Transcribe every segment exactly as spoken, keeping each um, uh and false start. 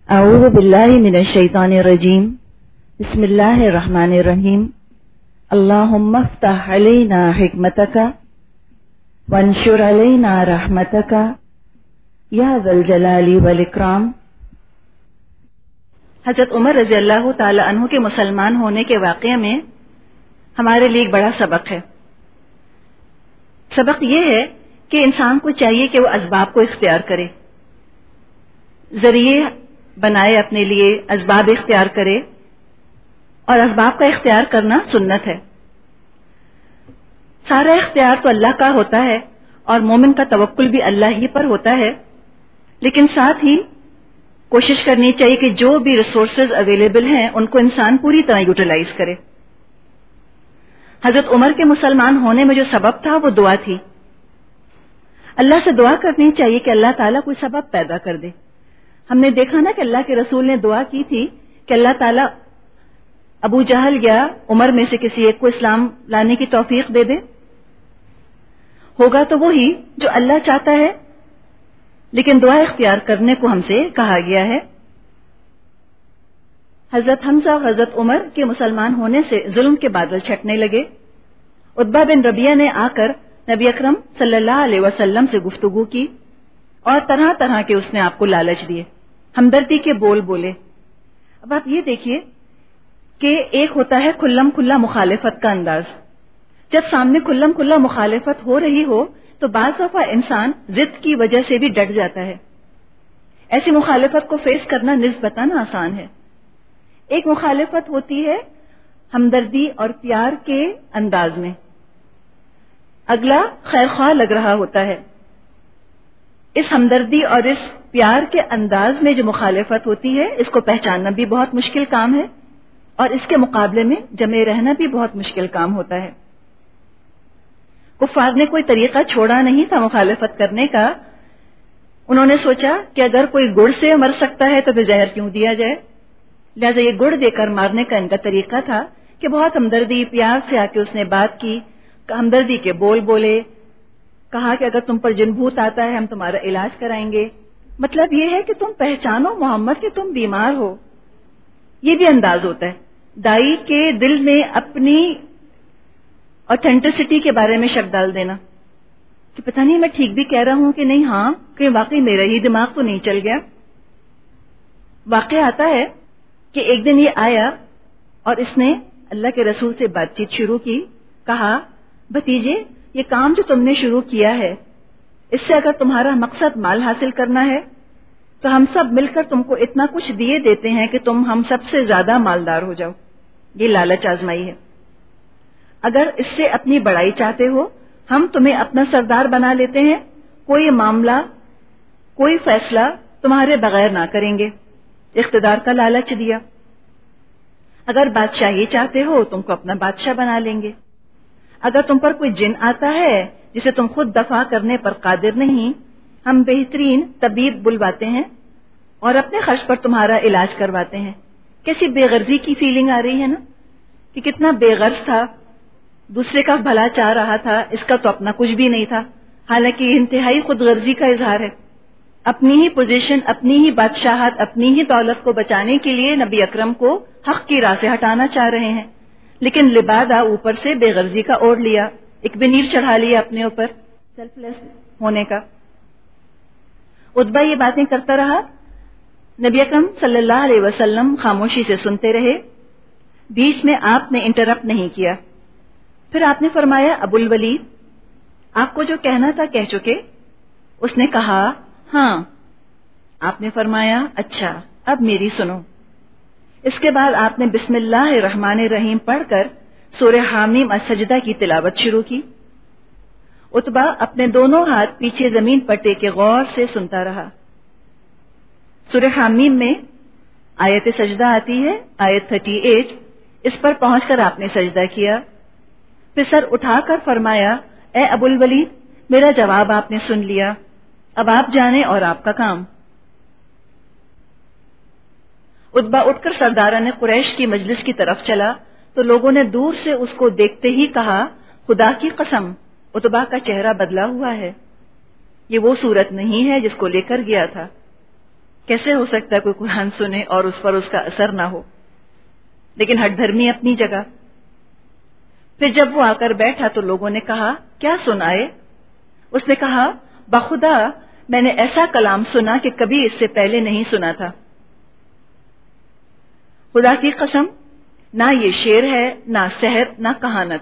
اعوذ باللہ من الشیطان الرجیم بسم اللہ الرحمن الرحیم اللہم افتح علینا حکمتک وانشر علینا رحمتک یا ذا الجلال والاکرام۔ حضرت عمر رضی اللہ تعالی عنہ کے مسلمان ہونے کے واقعے میں ہمارے لیے ایک بڑا سبق ہے۔ سبق یہ ہے کہ انسان کو چاہیے کہ وہ اسباب کو اختیار کرے، ذریعے بنائے اپنے لیے، اسباب اختیار کرے، اور اسباب کا اختیار کرنا سنت ہے۔ سارا اختیار تو اللہ کا ہوتا ہے اور مومن کا توکل بھی اللہ ہی پر ہوتا ہے، لیکن ساتھ ہی کوشش کرنی چاہیے کہ جو بھی ریسورسز اویلیبل ہیں ان کو انسان پوری طرح یوٹیلائز کرے۔ حضرت عمر کے مسلمان ہونے میں جو سبب تھا وہ دعا تھی۔ اللہ سے دعا کرنی چاہیے کہ اللہ تعالیٰ کوئی سبب پیدا کر دے۔ ہم نے دیکھا نا کہ اللہ کے رسول نے دعا کی تھی کہ اللہ تعالیٰ ابو جہل یا عمر میں سے کسی ایک کو اسلام لانے کی توفیق دے دے۔ ہوگا تو وہی جو اللہ چاہتا ہے، لیکن دعا اختیار کرنے کو ہم سے کہا گیا ہے۔ حضرت حمزہ اور حضرت عمر کے مسلمان ہونے سے ظلم کے بادل چھٹنے لگے۔ عتبہ بن ربیعہ نے آ کر نبی اکرم صلی اللہ علیہ وسلم سے گفتگو کی اور طرح طرح کے اس نے آپ کو لالچ دیے، ہمدردی کے بول بولے۔ اب آپ یہ دیکھیے کہ ایک ہوتا ہے کھلم کھلا مخالفت کا انداز۔ جب سامنے کھلم کھلا مخالفت ہو رہی ہو تو بعض دفعہ انسان ضد کی وجہ سے بھی ڈٹ جاتا ہے۔ ایسی مخالفت کو فیس کرنا نسبتاً آسان ہے۔ ایک مخالفت ہوتی ہے ہمدردی اور پیار کے انداز میں، اگلا خیر خواہ لگ رہا ہوتا ہے۔ اس ہمدردی اور اس پیار کے انداز میں جو مخالفت ہوتی ہے اس کو پہچاننا بھی بہت مشکل کام ہے، اور اس کے مقابلے میں جمے رہنا بھی بہت مشکل کام ہوتا ہے۔ کفار نے کوئی طریقہ چھوڑا نہیں تھا مخالفت کرنے کا۔ انہوں نے سوچا کہ اگر کوئی گڑ سے مر سکتا ہے تو پھر زہر کیوں دیا جائے، لہذا یہ گڑ دے کر مارنے کا ان کا طریقہ تھا کہ بہت ہمدردی پیار سے آ کے اس نے بات کی، ہمدردی کے بول بولے، کہا کہ اگر تم پر جن بھوت آتا ہے ہم تمہارا علاج کرائیں گے۔ مطلب یہ ہے کہ تم پہچانو محمد کہ تم بیمار ہو۔ یہ بھی انداز ہوتا ہے دائی کے دل میں اپنی اوتھینٹسٹی کے بارے میں شک ڈال دینا کہ پتہ نہیں میں ٹھیک بھی کہہ رہا ہوں کہ نہیں، ہاں کہ واقعی میرا ہی دماغ تو نہیں چل گیا۔ واقعہ آتا ہے کہ ایک دن یہ آیا اور اس نے اللہ کے رسول سے بات چیت شروع کی۔ کہا بھتیجے، یہ کام جو تم نے شروع کیا ہے اس سے اگر تمہارا مقصد مال حاصل کرنا ہے تو ہم سب مل کر تم کو اتنا کچھ دیے دیتے ہیں کہ تم ہم سب سے زیادہ مالدار ہو جاؤ۔ یہ لالچ آزمائی ہے۔ اگر اس سے اپنی بڑائی چاہتے ہو ہم تمہیں اپنا سردار بنا لیتے ہیں، کوئی معاملہ کوئی فیصلہ تمہارے بغیر نہ کریں گے۔ اقتدار کا لالچ دیا۔ اگر بادشاہی چاہتے ہو تم کو اپنا بادشاہ بنا لیں گے۔ اگر تم پر کوئی جن آتا ہے جسے تم خود دفع کرنے پر قادر نہیں، ہم بہترین طبیب بلواتے ہیں اور اپنے خرچ پر تمہارا علاج کرواتے ہیں۔ کیسی بے غرضی کی فیلنگ آ رہی ہے نا، کہ کتنا بے غرض تھا، دوسرے کا بھلا چاہ رہا تھا، اس کا تو اپنا کچھ بھی نہیں تھا، حالانکہ یہ انتہائی خود غرضی کا اظہار ہے۔ اپنی ہی پوزیشن، اپنی ہی بادشاہت، اپنی ہی دولت کو بچانے کے لیے نبی اکرم کو حق کی راہ سے ہٹانا چاہ رہے ہیں، لیکن لبادہ اوپر سے بے غرضی کا اوڑھ لیا، ایک بنیر چڑھا لیا اپنے اوپر سیلف لیس ہونے کا۔ عتبہ یہ باتیں کرتا رہا، نبی اکرم صلی اللہ علیہ وسلم خاموشی سے سنتے رہے، بیچ میں آپ نے انٹرپٹ نہیں کیا۔ پھر آپ نے فرمایا ابو الولید، آپ کو جو کہنا تھا کہہ چکے۔ اس نے کہا ہاں۔ آپ نے فرمایا اچھا اب میری سنو۔ اس کے بعد آپ نے بسم اللہ الرحمن الرحیم پڑھ کر سورہ حامیم السجدہ کی تلاوت شروع کی۔ عتبہ اپنے دونوں ہاتھ پیچھے زمین پر ٹیکے غور سے سنتا رہا۔ سورہ حامیم میں آیت سجدہ آتی ہے، آیت اڑتیس، اس پر پہنچ کر آپ نے سجدہ کیا، پھر سر اٹھا کر فرمایا اے ابو الولید، میرا جواب آپ نے سن لیا، اب آپ جانیں اور آپ کا کام۔ عتبہ اٹھ کر سرداران قریش کی مجلس کی طرف چلا تو لوگوں نے دور سے اس کو دیکھتے ہی کہا خدا کی قسم عتبہ کا چہرہ بدلا ہوا ہے، یہ وہ صورت نہیں ہے جس کو لے کر گیا تھا۔ کیسے ہو سکتا ہے کوئی قرآن سنے اور اس پر اس کا اثر نہ ہو؟ لیکن ہٹ دھرمی اپنی جگہ. پھر جب وہ آ کر بیٹھا تو لوگوں نے کہا کیا سنائے؟ اس نے کہا بخدا میں نے ایسا کلام سنا کہ کبھی اس سے پہلے نہیں سنا تھا. خدا کی قسم نہ یہ شعر ہے نہ سحر نہ کہانت.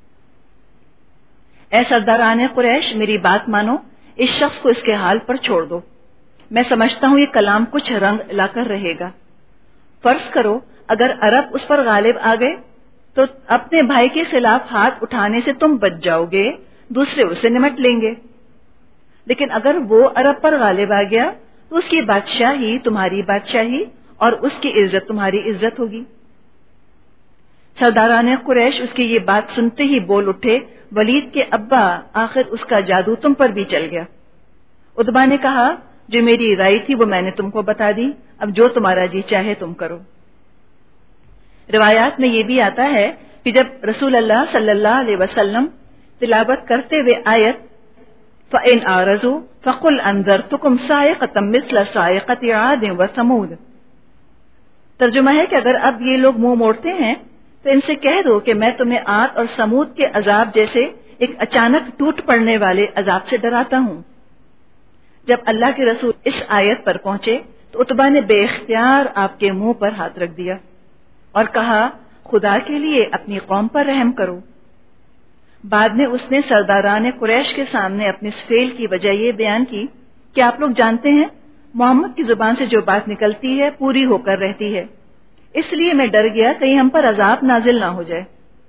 اے سرداران قریش میری بات مانو، اس شخص کو اس کے حال پر چھوڑ دو. میں سمجھتا ہوں یہ کلام کچھ رنگ لا کر رہے گا. فرض کرو اگر عرب اس پر غالب آ گئے تو اپنے بھائی کے خلاف ہاتھ اٹھانے سے تم بچ جاؤ گے، دوسرے اسے نمٹ لیں گے. لیکن اگر وہ عرب پر غالب آ گیا تو اس کی بادشاہی تمہاری بادشاہی اور اس کی عزت تمہاری عزت ہوگی. سرداران قریش اس کی یہ بات سنتے ہی بول اٹھے ولید کے ابا آخر اس کا جادو تم پر بھی چل گیا. عتبہ نے کہا جو میری رائے تھی وہ میں نے تم کو بتا دی، اب جو تمہارا جی چاہے تم کرو. روایات میں یہ بھی آتا ہے کہ جب رسول اللہ صلی اللہ علیہ وسلم تلاوت کرتے ہوئے آیت فَإِنْ أَعْرَضُوا فَقُلْ أَنذَرْتُكُمْ صَاعِقَةً مِثْلَ صَاعِقَةِ عَادٍ وَثَمُودَ، ترجمہ ہے کہ اگر اب یہ لوگ منہ موڑتے ہیں تو ان سے کہہ دو کہ میں تمہیں عاد اور سمود کے عذاب جیسے ایک اچانک ٹوٹ پڑنے والے عذاب سے ڈراتا ہوں. جب اللہ کے رسول اس آیت پر پہنچے تو عتبہ نے بے اختیار آپ کے منہ پر ہاتھ رکھ دیا اور کہا خدا کے لیے اپنی قوم پر رحم کرو. بعد میں اس نے سرداران قریش کے سامنے اپنے اس فعل کی وجہ یہ بیان کی کہ آپ لوگ جانتے ہیں محمد کی زبان سے جو بات نکلتی ہے پوری ہو کر رہتی ہے، اس لیے میں ڈر گیا کہیں ہم پر عذاب نازل نہ ہو جائے.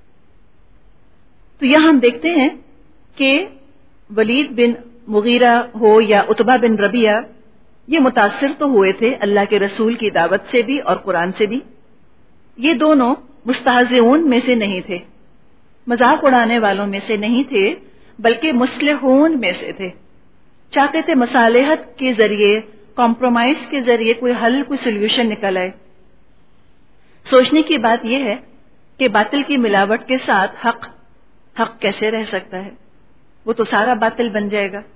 تو یہاں ہم دیکھتے ہیں کہ ولید بن مغیرہ ہو یا عتبہ بن ربیعہ یہ متاثر تو ہوئے تھے اللہ کے رسول کی دعوت سے بھی اور قرآن سے بھی. یہ دونوں مستہزئون میں سے نہیں تھے، مذاق اڑانے والوں میں سے نہیں تھے، بلکہ مصلحون میں سے تھے. چاہتے تھے مصالحت کے ذریعے، کمپرومائز کے ذریعے کوئی حل، کوئی سولوشن نکل آئے. سوچنے کی بات یہ ہے کہ باطل کی ملاوٹ کے ساتھ حق حق کیسے رہ سکتا ہے؟ وہ تو سارا باطل بن جائے گا.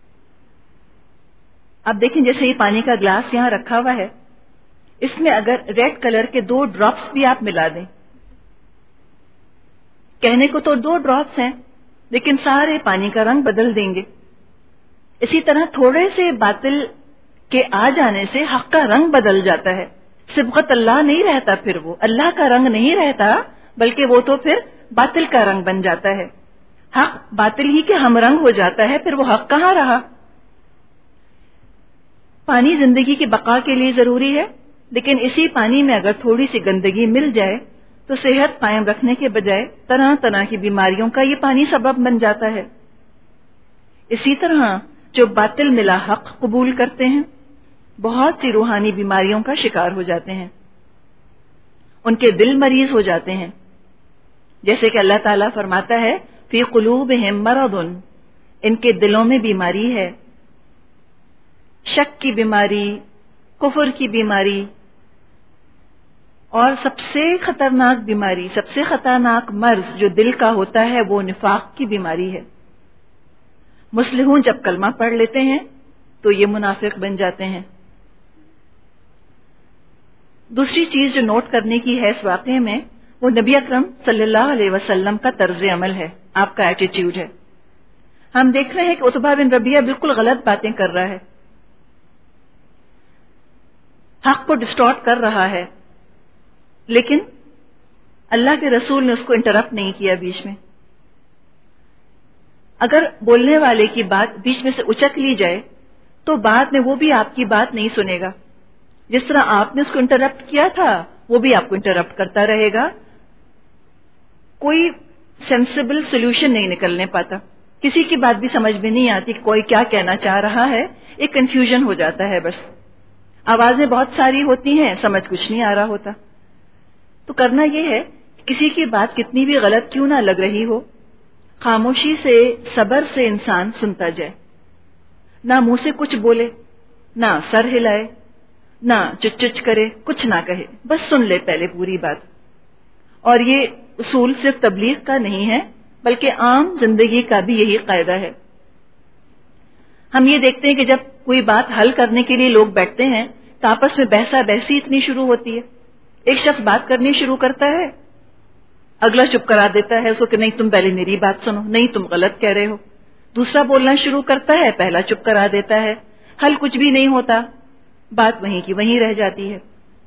اب دیکھیں جیسے یہ پانی کا گلاس یہاں رکھا ہوا ہے، اس میں اگر ریڈ کلر کے دو ڈراپس بھی آپ ملا دیں، کہنے کو تو دو ڈراپس ہیں لیکن سارے پانی کا رنگ بدل دیں گے. اسی طرح تھوڑے سے باطل کے آ جانے سے حق کا رنگ بدل جاتا ہے. صبغت اللہ نہیں رہتا، پھر وہ اللہ کا رنگ نہیں رہتا بلکہ وہ تو پھر باطل کا رنگ بن جاتا ہے. حق باطل ہی کے ہم رنگ ہو جاتا ہے، پھر وہ حق کہاں رہا؟ پانی زندگی کی بقا کے لیے ضروری ہے، لیکن اسی پانی میں اگر تھوڑی سی گندگی مل جائے تو صحت قائم رکھنے کے بجائے طرح طرح کی بیماریوں کا یہ پانی سبب بن جاتا ہے. اسی طرح جو باطل ملا حق قبول کرتے ہیں بہت سی روحانی بیماریوں کا شکار ہو جاتے ہیں، ان کے دل مریض ہو جاتے ہیں. جیسے کہ اللہ تعالیٰ فرماتا ہے فی قلوبہم مرض، ان کے دلوں میں بیماری ہے، شک کی بیماری، کفر کی بیماری، اور سب سے خطرناک بیماری، سب سے خطرناک مرض جو دل کا ہوتا ہے وہ نفاق کی بیماری ہے. مصلحون جب کلمہ پڑھ لیتے ہیں تو یہ منافق بن جاتے ہیں. دوسری چیز جو نوٹ کرنے کی ہے اس واقعے میں وہ نبی اکرم صلی اللہ علیہ وسلم کا طرز عمل ہے، آپ کا ایٹیٹیوڈ ہے. ہم دیکھ رہے ہیں کہ عتبہ بن ربیعہ بالکل غلط باتیں کر رہا ہے، حق کو ڈسٹارٹ کر رہا ہے، لیکن اللہ کے رسول نے اس کو انٹرپٹ نہیں کیا بیچ میں. اگر بولنے والے کی بات بیچ میں سے اچک لی جائے تو بعد میں وہ بھی آپ کی بات نہیں سنے گا. جس طرح آپ نے اس کو انٹرپٹ کیا تھا وہ بھی آپ کو انٹرپٹ کرتا رہے گا. کوئی سینسیبل سولوشن نہیں نکلنے پاتا، کسی کی بات بھی سمجھ میں نہیں آتی کہ کوئی کیا کہنا چاہ رہا ہے، ایک کنفیوژن ہو جاتا ہے. بس آوازیں بہت ساری ہوتی ہیں، سمجھ کچھ نہیں آ رہا ہوتا. تو کرنا یہ ہے کسی کی بات کتنی بھی غلط کیوں نہ لگ رہی ہو، خاموشی سے صبر سے انسان سنتا جائے، نہ منہ سے کچھ بولے، نہ سر ہلائے، نہ چچ چچ کرے، کچھ نہ کہے، بس سن لے پہلے پوری بات. اور یہ اصول صرف تبلیغ کا نہیں ہے بلکہ عام زندگی کا بھی یہی قاعدہ ہے. ہم یہ دیکھتے ہیں کہ جب کوئی بات حل کرنے کے لیے لوگ بیٹھتے ہیں تو آپس میں بحثا بحثی اتنی شروع ہوتی ہے. ایک شخص بات کرنی شروع کرتا ہے, اگلا چپ کرا دیتا ہے اس کو کہ نہیں تم پہلے میری بات سنو, نہیں تم غلط کہہ رہے ہو. دوسرا بولنا شروع کرتا ہے, پہلا چپ کرا دیتا ہے. حل کچھ بھی نہیں ہوتا, بات وہیں کی وہیں رہ جاتی ہے.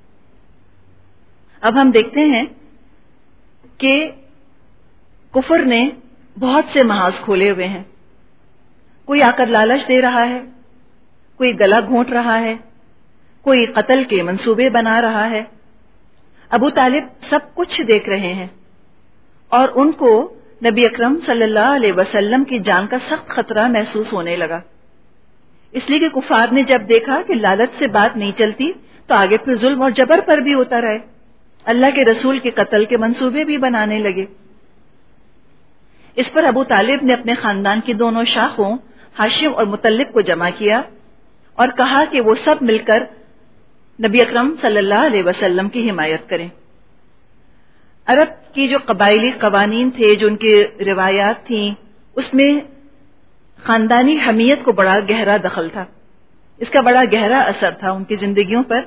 اب ہم دیکھتے ہیں کہ کفر نے بہت سے محاذ کھولے ہوئے ہیں. کوئی آ کر لالچ دے رہا ہے, کوئی گلا گھونٹ رہا ہے, کوئی قتل کے منصوبے بنا رہا ہے. ابو طالب سب کچھ دیکھ رہے ہیں اور ان کو نبی اکرم صلی اللہ علیہ وسلم کی جان کا سخت خطرہ محسوس ہونے لگا. اس لیے کہ کفار نے جب دیکھا کہ لالچ سے بات نہیں چلتی تو آگے پھر ظلم اور جبر پر بھی اتر آئے, اللہ کے رسول کے قتل کے منصوبے بھی بنانے لگے. اس پر ابو طالب نے اپنے خاندان کی دونوں شاخوں ہاشم اور مطلب کو جمع کیا اور کہا کہ وہ سب مل کر نبی اکرم صلی اللہ علیہ وسلم کی حمایت کریں. عرب کی جو قبائلی قوانین تھے, جو ان کی روایات تھیں, اس میں خاندانی حمیت کو بڑا گہرا دخل تھا. اس کا بڑا گہرا اثر تھا ان کی زندگیوں پر.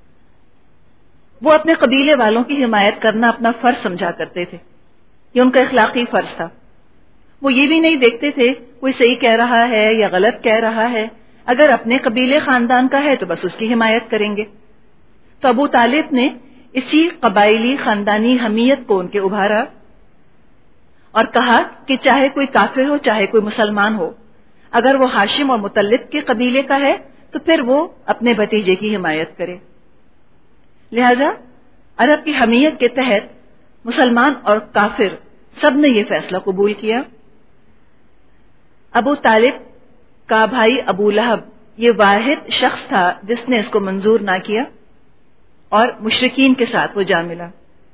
وہ اپنے قبیلے والوں کی حمایت کرنا اپنا فرض سمجھا کرتے تھے, یہ ان کا اخلاقی فرض تھا. وہ یہ بھی نہیں دیکھتے تھے کوئی صحیح کہہ رہا ہے یا غلط کہہ رہا ہے, اگر اپنے قبیلے خاندان کا ہے تو بس اس کی حمایت کریں گے. تو ابو طالب نے اسی قبائلی خاندانی حمیت کو ان کے ابھارا اور کہا کہ چاہے کوئی کافر ہو چاہے کوئی مسلمان ہو, اگر وہ ہاشم اور مطلب کے قبیلے کا ہے تو پھر وہ اپنے بھتیجے کی حمایت کرے. لہذا عرب کی حمیت کے تحت مسلمان اور کافر سب نے یہ فیصلہ قبول کیا. ابو طالب کا بھائی ابو لہب یہ واحد شخص تھا جس نے اس کو منظور نہ کیا اور مشرکین کے ساتھ وہ جا ملا.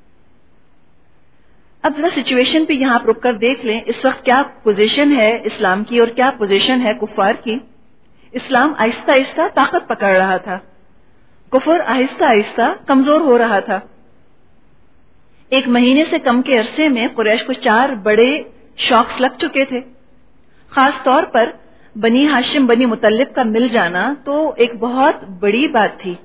اب ذرا سچویشن پہ یہاں رک کر دیکھ لیں اس وقت کیا پوزیشن ہے اسلام کی اور کیا پوزیشن ہے کفار کی. اسلام آہستہ آہستہ طاقت پکڑ رہا تھا, کفر آہستہ آہستہ کمزور ہو رہا تھا. ایک مہینے سے کم کے عرصے میں قریش کو چار بڑے شاکس لگ چکے تھے. خاص طور پر بنی ہاشم بنی مطلب کا مل جانا تو ایک بہت بڑی بات تھی.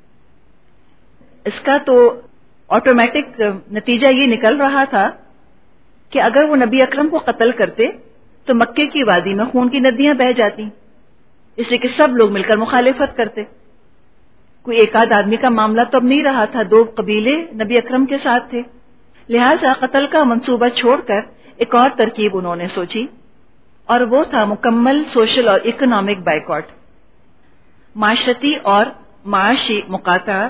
اس کا تو آٹومیٹک نتیجہ یہ نکل رہا تھا کہ اگر وہ نبی اکرم کو قتل کرتے تو مکے کی وادی میں خون کی ندیاں بہہ جاتی, اس لیے کہ سب لوگ مل کر مخالفت کرتے. کوئی ایک آدھ آدمی کا معاملہ تو اب نہیں رہا تھا, دو قبیلے نبی اکرم کے ساتھ تھے. لہذا قتل کا منصوبہ چھوڑ کر ایک اور ترکیب انہوں نے سوچی اور وہ تھا مکمل سوشل اور اکنامک بائیکاٹ, معاشرتی اور معاشی مقاطعہ.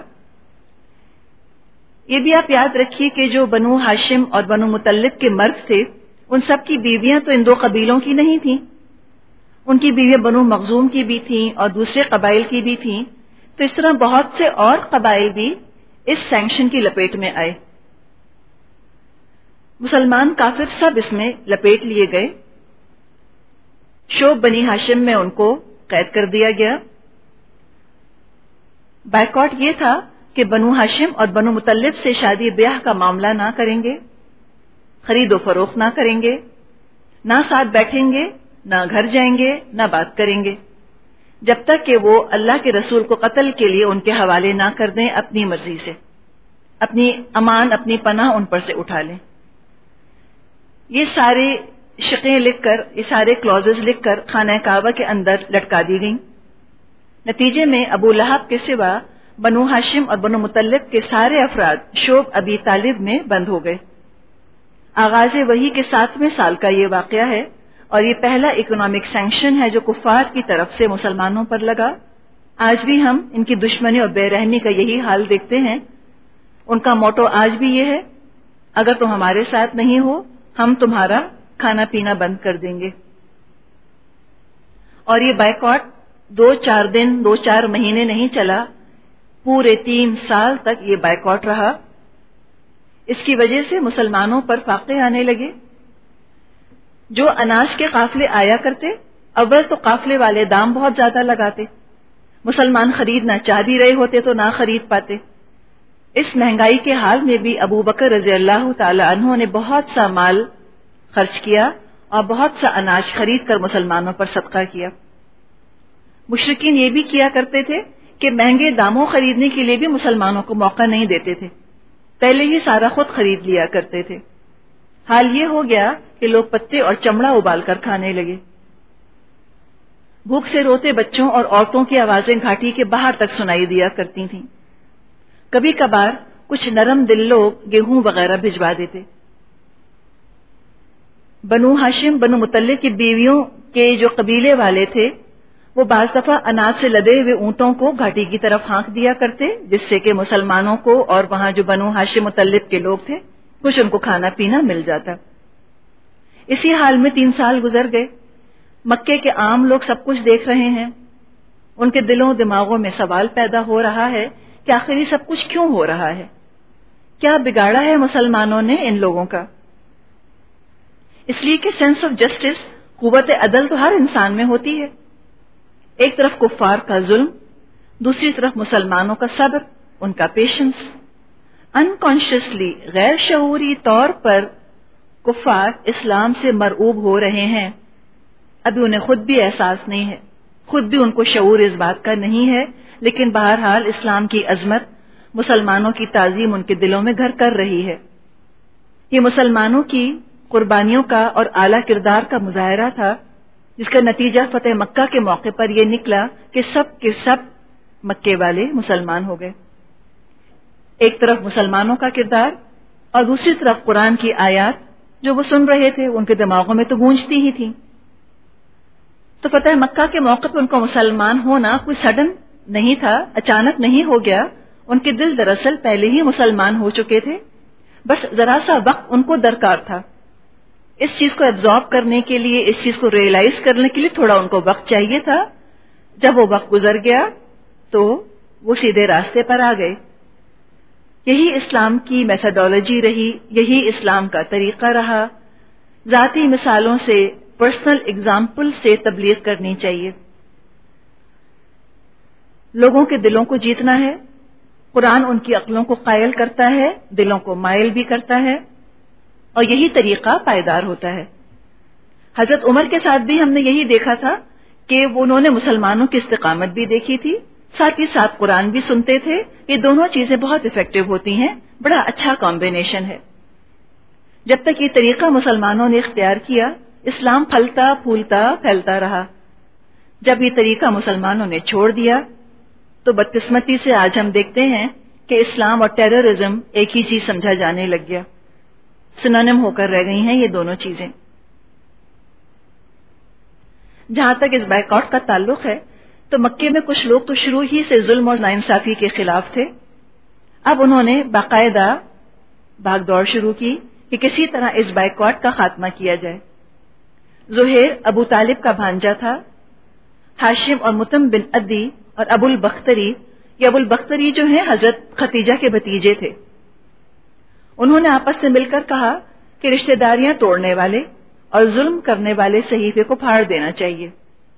یہ بھی آپ یاد رکھیے کہ جو بنو ہاشم اور بنو مطلب کے مرد تھے ان سب کی بیویاں تو ان دو قبیلوں کی نہیں تھیں, ان کی بیویاں بنو مخزوم کی بھی تھیں اور دوسرے قبائل کی بھی تھیں. تو اس طرح بہت سے اور قبائل بھی اس سینکشن کی لپیٹ میں آئے. مسلمان کافر سب اس میں لپیٹ لیے گئے. شعب بنی ہاشم میں ان کو قید کر دیا گیا. بائیکاٹ یہ تھا کہ بنو ہاشم اور بنو مطلب سے شادی بیاہ کا معاملہ نہ کریں گے, خرید و فروخت نہ کریں گے, نہ ساتھ بیٹھیں گے, نہ گھر جائیں گے, نہ بات کریں گے, جب تک کہ وہ اللہ کے رسول کو قتل کے لیے ان کے حوالے نہ کر دیں اپنی مرضی سے, اپنی امان اپنی پناہ ان پر سے اٹھا لیں. یہ سارے شقیں لکھ کر, یہ سارے کلوزز لکھ کر خانہ کعبہ کے اندر لٹکا دی گئیں. نتیجے میں ابو لہب کے سوا بنو ہاشم اور بنو مطلب کے سارے افراد شعب ابی طالب میں بند ہو گئے. آغاز وحی کے ساتویں سال کا یہ واقعہ ہے اور یہ پہلا اکنامک سینکشن ہے جو کفار کی طرف سے مسلمانوں پر لگا. آج بھی ہم ان کی دشمنی اور بے رحمی کا یہی حال دیکھتے ہیں. ان کا موٹو آج بھی یہ ہے, اگر تم ہمارے ساتھ نہیں ہو ہم تمہارا کھانا پینا بند کر دیں گے. اور یہ بائیکاٹ دو چار دن دو چار مہینے نہیں چلا, پورے تین سال تک یہ بائیکاٹ رہا. اس کی وجہ سے مسلمانوں پر فاقے آنے لگے. جو اناج کے قافلے آیا کرتے اول تو قافلے والے دام بہت زیادہ لگاتے, مسلمان خریدنا چاہ بھی رہے ہوتے تو نہ خرید پاتے. اس مہنگائی کے حال میں بھی ابو بکر رضی اللہ تعالی عنہ نے بہت سا مال خرچ کیا اور بہت سا اناج خرید کر مسلمانوں پر صدقہ کیا. مشرکین یہ بھی کیا کرتے تھے کہ مہنگے داموں خریدنے کے لیے بھی مسلمانوں کو موقع نہیں دیتے تھے، پہلے ہی سارا خود خرید لیا کرتے تھے۔ حال یہ ہو گیا کہ لوگ پتے اور چمڑا ابال کر کھانے لگے۔ بھوک سے روتے بچوں اور عورتوں کی آوازیں گھاٹی کے باہر تک سنائی دیا کرتی تھیں۔ کبھی کبھار کچھ نرم دل لوگ گیہوں وغیرہ بھجوا دیتے۔ بنو ہاشم بنو مطلب کی بیویوں کے جو قبیلے والے تھے وہ بعض دفعہ اناج سے لدے ہوئے اونٹوں کو گھاٹی کی طرف ہانک دیا کرتے، جس سے کہ مسلمانوں کو اور وہاں جو بنو ہاشم مطلب کے لوگ تھے کچھ ان کو کھانا پینا مل جاتا۔ اسی حال میں تین سال گزر گئے۔ مکے کے عام لوگ سب کچھ دیکھ رہے ہیں۔ ان کے دلوں دماغوں میں سوال پیدا ہو رہا ہے کہ آخر یہ سب کچھ کیوں ہو رہا ہے؟ کیا بگاڑا ہے مسلمانوں نے ان لوگوں کا؟ اس لیے کہ سینس آف جسٹس، قوت عدل تو ہر انسان میں ہوتی ہے۔ ایک طرف کفار کا ظلم، دوسری طرف مسلمانوں کا صبر، ان کا پیشنس۔ انکانشیسلی، غیر شعوری طور پر کفار اسلام سے مرعوب ہو رہے ہیں۔ ابھی انہیں خود بھی احساس نہیں ہے، خود بھی ان کو شعور اس بات کا نہیں ہے، لیکن بہرحال اسلام کی عظمت، مسلمانوں کی تعظیم ان کے دلوں میں گھر کر رہی ہے۔ یہ مسلمانوں کی قربانیوں کا اور اعلیٰ کردار کا مظاہرہ تھا، جس کا نتیجہ فتح مکہ کے موقع پر یہ نکلا کہ سب کے سب مکے والے مسلمان ہو گئے۔ ایک طرف مسلمانوں کا کردار اور دوسری طرف قرآن کی آیات جو وہ سن رہے تھے ان کے دماغوں میں تو گونجتی ہی تھیں۔ تو فتح مکہ کے موقع پر ان کو مسلمان ہونا کوئی سڈن نہیں تھا، اچانک نہیں ہو گیا۔ ان کے دل دراصل پہلے ہی مسلمان ہو چکے تھے، بس ذرا سا وقت ان کو درکار تھا۔ اس چیز کو ایبزارب کرنے کے لیے، اس چیز کو ریئلائز کرنے کے لیے تھوڑا ان کو وقت چاہیے تھا۔ جب وہ وقت گزر گیا تو وہ سیدھے راستے پر آ گئے۔ یہی اسلام کی میتھڈالوجی رہی، یہی اسلام کا طریقہ رہا۔ ذاتی مثالوں سے، پرسنل اگزامپل سے تبلیغ کرنی چاہیے۔ لوگوں کے دلوں کو جیتنا ہے۔ قرآن ان کی عقلوں کو قائل کرتا ہے، دلوں کو مائل بھی کرتا ہے، اور یہی طریقہ پائیدار ہوتا ہے۔ حضرت عمر کے ساتھ بھی ہم نے یہی دیکھا تھا کہ انہوں نے مسلمانوں کی استقامت بھی دیکھی تھی، ساتھ ہی ساتھ قرآن بھی سنتے تھے۔ یہ دونوں چیزیں بہت افیکٹو ہوتی ہیں، بڑا اچھا کمبینیشن ہے۔ جب تک یہ طریقہ مسلمانوں نے اختیار کیا، اسلام پھلتا پھولتا پھیلتا رہا۔ جب یہ طریقہ مسلمانوں نے چھوڑ دیا تو بدقسمتی سے آج ہم دیکھتے ہیں کہ اسلام اور ٹیررزم ایک ہی چیز سمجھا جانے لگ گیا، سنونیم ہو کر رہ گئی ہیں یہ دونوں چیزیں۔ جہاں تک اس بائیکاٹ کا تعلق ہے تو مکے میں کچھ لوگ تو شروع ہی سے ظلم اور ناانصافی کے خلاف تھے۔ اب انہوں نے باقاعدہ بھاگ دوڑ شروع کی کہ کسی طرح اس بائیکاٹ کا خاتمہ کیا جائے۔ زہیر ابو طالب کا بھانجا تھا۔ ہاشم اور متم بن عدی اور ابو البختری، یہ ابو البختری جو ہیں حضرت ختیجہ کے بھتیجے تھے، انہوں نے آپس سے مل کر کہا کہ رشتہ داریاں توڑنے والے اور ظلم کرنے والے صحیفے کو پھاڑ دینا چاہیے۔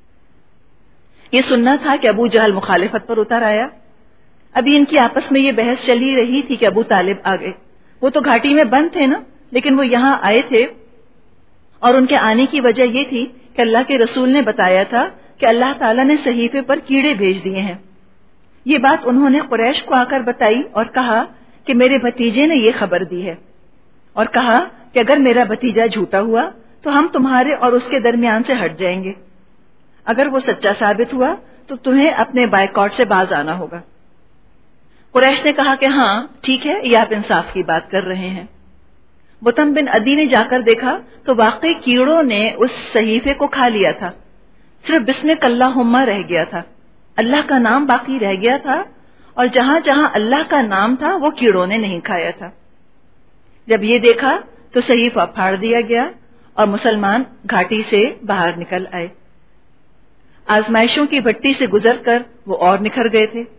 یہ سننا تھا کہ ابو جہل مخالفت پر اتر آیا۔ ابھی ان کی آپس میں یہ بحث چلی رہی تھی کہ ابو طالب آ گئے۔ وہ تو گھاٹی میں بند تھے نا، لیکن وہ یہاں آئے تھے، اور ان کے آنے کی وجہ یہ تھی کہ اللہ کے رسول نے بتایا تھا کہ اللہ تعالیٰ نے صحیفے پر کیڑے بھیج دیے ہیں۔ یہ بات انہوں نے قریش کو آ کر بتائی اور کہا کہ میرے بھتیجے نے یہ خبر دی ہے، اور کہا کہ اگر میرا بھتیجا جھوٹا ہوا تو ہم تمہارے اور اس کے درمیان سے ہٹ جائیں گے، اگر وہ سچا ثابت ہوا تو تمہیں اپنے بائیکاٹ سے باز آنا ہوگا۔ قریش نے کہا کہ ہاں ٹھیک ہے، یہ آپ انصاف کی بات کر رہے ہیں۔ متم بن عدی نے جا کر دیکھا تو واقعی کیڑوں نے اس صحیفے کو کھا لیا تھا، صرف بسمک اللہم رہ گیا تھا، اللہ کا نام باقی رہ گیا تھا، اور جہاں جہاں اللہ کا نام تھا وہ کیڑوں نے نہیں کھایا تھا۔ جب یہ دیکھا تو صحیفہ پھاڑ دیا گیا اور مسلمان گھاٹی سے باہر نکل آئے۔ آزمائشوں کی بھٹی سے گزر کر وہ اور نکھر گئے تھے،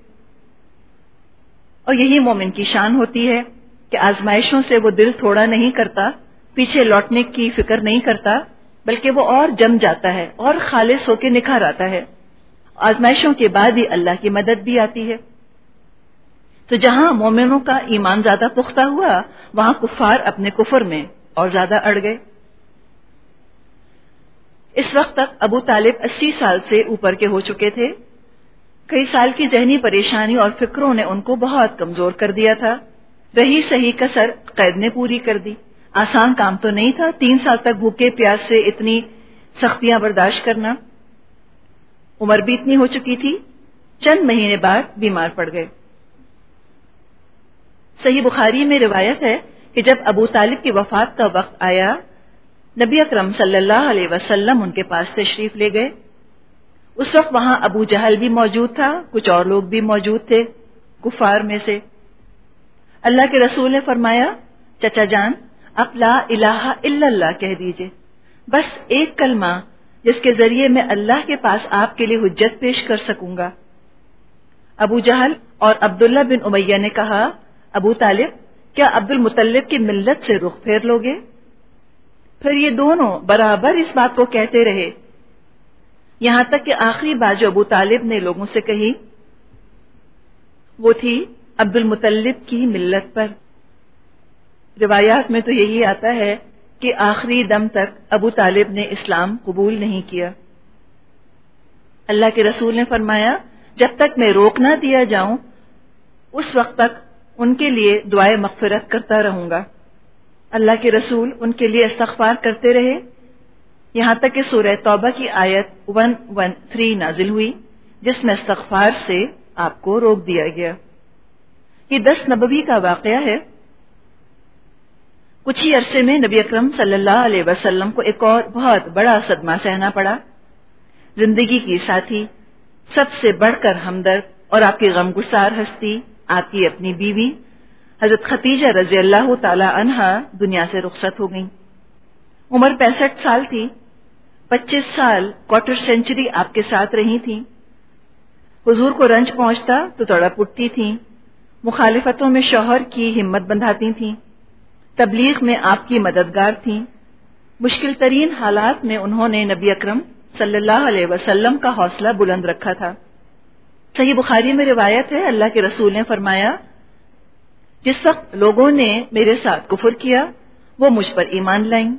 اور یہی مومن کی شان ہوتی ہے کہ آزمائشوں سے وہ دل تھوڑا نہیں کرتا، پیچھے لوٹنے کی فکر نہیں کرتا، بلکہ وہ اور جم جاتا ہے اور خالص ہو کے نکھر آتا ہے۔ آزمائشوں کے بعد ہی اللہ کی مدد بھی آتی ہے۔ تو جہاں مومنوں کا ایمان زیادہ پختہ ہوا، وہاں کفار اپنے کفر میں اور زیادہ اڑ گئے۔ اس وقت تک ابو طالب اسی سال سے اوپر کے ہو چکے تھے۔ کئی سال کی ذہنی پریشانی اور فکروں نے ان کو بہت کمزور کر دیا تھا. رہی صحیح کسر قید نے پوری کر دی. آسان کام تو نہیں تھا تین سال تک بھوکے پیاس سے اتنی سختیاں برداشت کرنا. عمر بھی اتنی ہو چکی تھی. چند مہینے بعد بیمار پڑ گئے. صحیح بخاری میں روایت ہے کہ جب ابو طالب کی وفات کا وقت آیا، نبی اکرم صلی اللہ علیہ وسلم ان کے پاس تشریف لے گئے. اس وقت وہاں ابو جہل بھی موجود تھا، کچھ اور لوگ بھی موجود تھے کفار میں سے. اللہ کے رسول نے فرمایا، چچا جان آپ لا الہ الا اللہ کہہ دیجئے، بس ایک کلمہ جس کے ذریعے میں اللہ کے پاس آپ کے لیے حجت پیش کر سکوں گا. ابو جہل اور عبداللہ بن امیہ نے کہا، ابو طالب کیا عبد المطلب کی ملت سے رخ پھیر لوگے؟ پھر یہ دونوں برابر اس بات کو کہتے رہے، یہاں تک کہ آخری بات جو ابو طالب نے لوگوں سے کہی وہ تھی عبد المطلب کی ملت پر. روایات میں تو یہی آتا ہے کہ آخری دم تک ابو طالب نے اسلام قبول نہیں کیا. اللہ کے رسول نے فرمایا، جب تک میں روک نہ دیا جاؤں اس وقت تک ان کے لیے دعائے مغفرت کرتا رہوں گا. اللہ کے رسول ان کے لیے استغفار کرتے رہے یہاں تک کہ سورہ توبہ کی آیت ایک سو تیرہ نازل ہوئی جس میں استغفار سے آپ کو روک دیا گیا. یہ دس نبوی کا واقعہ ہے. کچھ ہی عرصے میں نبی اکرم صلی اللہ علیہ وسلم کو ایک اور بہت بڑا صدمہ سہنا پڑا. زندگی کی ساتھی، سب سے بڑھ کر ہمدرد اور آپ کی غمگسار ہستی، آپ کی اپنی بیوی حضرت خدیجہ رضی اللہ تعالی عنہا دنیا سے رخصت ہو گئیں. عمر پینسٹھ سال تھی. پچیس سال کوارٹر سینچری آپ کے ساتھ رہی تھیں. حضور کو رنج پہنچتا تو تڑپ اٹھتی تھیں. مخالفتوں میں شوہر کی ہمت بندھاتی تھیں. تبلیغ میں آپ کی مددگار تھیں. مشکل ترین حالات میں انہوں نے نبی اکرم صلی اللہ علیہ وسلم کا حوصلہ بلند رکھا تھا. صحیح بخاری میں روایت ہے، اللہ کے رسول نے فرمایا، جس وقت لوگوں نے میرے ساتھ کفر کیا وہ مجھ پر ایمان لائیں.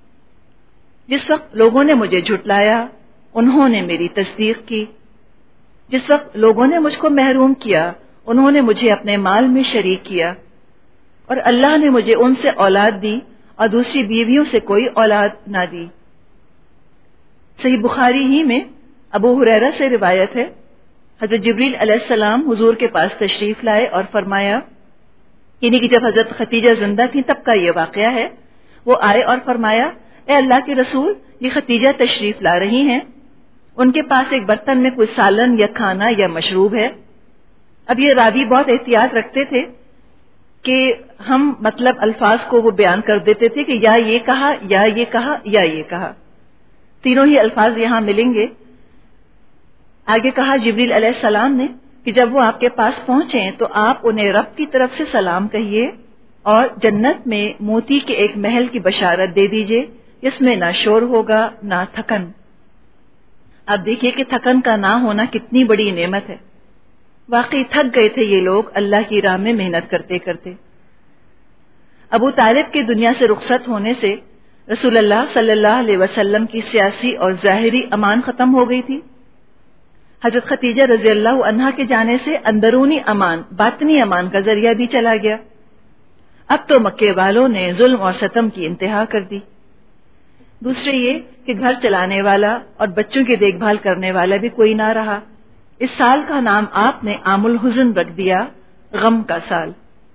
جس وقت لوگوں نے مجھے جھٹلایا انہوں نے میری تصدیق کی. جس وقت لوگوں نے مجھ کو محروم کیا انہوں نے مجھے اپنے مال میں شریک کیا. اور اللہ نے مجھے ان سے اولاد دی اور دوسری بیویوں سے کوئی اولاد نہ دی. صحیح بخاری ہی میں ابو ہریرہ سے روایت ہے، حضرت جبریل علیہ السلام حضور کے پاس تشریف لائے اور فرمایا، یعنی کہ جب حضرت خدیجہ زندہ تھی تب کا یہ واقعہ ہے. وہ آئے اور فرمایا، اے اللہ کے رسول، یہ خدیجہ تشریف لا رہی ہیں. ان کے پاس ایک برتن میں کوئی سالن یا کھانا یا مشروب ہے. اب یہ راوی بہت احتیاط رکھتے تھے کہ ہم مطلب الفاظ کو وہ بیان کر دیتے تھے کہ یا یہ کہا یا یہ کہا یا یہ کہا، تینوں ہی الفاظ یہاں ملیں گے. آگے کہا جبریل علیہ السلام نے کہ جب وہ آپ کے پاس پہنچیں تو آپ انہیں رب کی طرف سے سلام کہیے اور جنت میں موتی کے ایک محل کی بشارت دے دیجئے جس میں نہ شور ہوگا نہ تھکن. اب دیکھیے کہ تھکن کا نہ ہونا کتنی بڑی نعمت ہے. واقعی تھک گئے تھے یہ لوگ اللہ کی راہ میں محنت کرتے کرتے. ابو طالب کے دنیا سے رخصت ہونے سے رسول اللہ صلی اللہ علیہ وسلم کی سیاسی اور ظاہری امان ختم ہو گئی تھی. حضرت خدیجہ رضی اللہ عنہا کے جانے سے اندرونی امان، باطنی امان کا ذریعہ بھی چلا گیا. اب تو مکے والوں نے ظلم اور ستم کی انتہا کر دی. دوسرے یہ کہ گھر چلانے والا اور بچوں کی دیکھ بھال کرنے والا بھی کوئی نہ رہا. اس سال کا نام آپ نے عام الحزن رکھ دیا، غم کا سال.